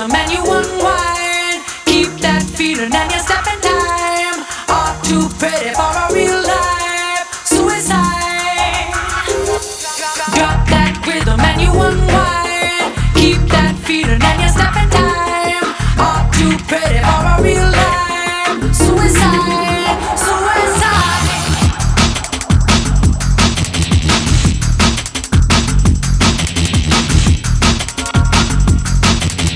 rhythm and you unwind. Keep that feeling and you step in time. All too pretty for a real life suicide. Drop that rhythm and you unwind. Keep that feeling and you step in time. All too pretty for a real life suicide. Suicide.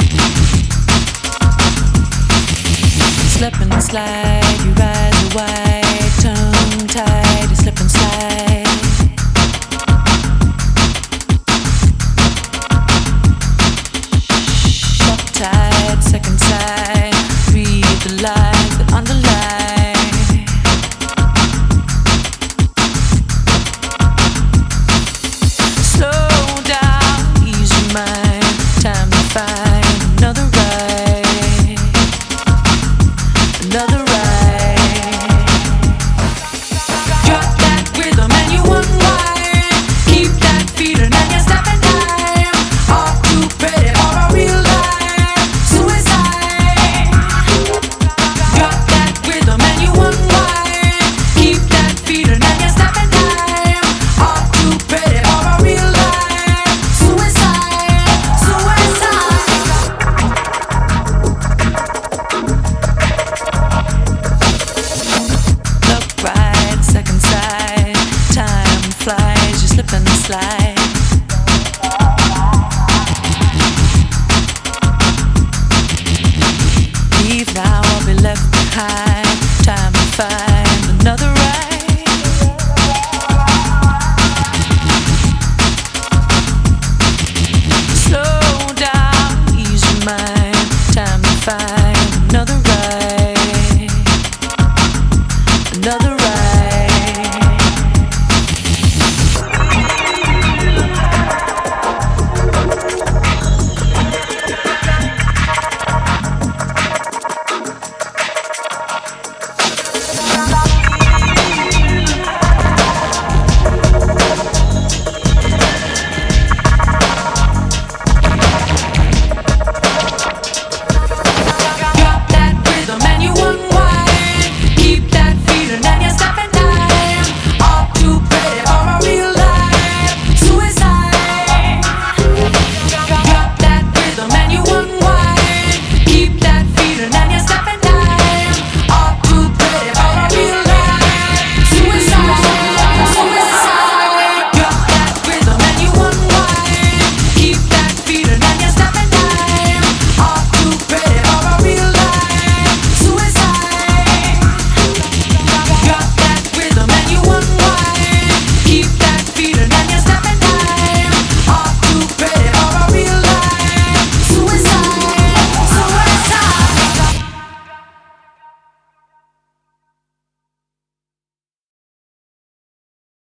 Slip and slide, you rise wide.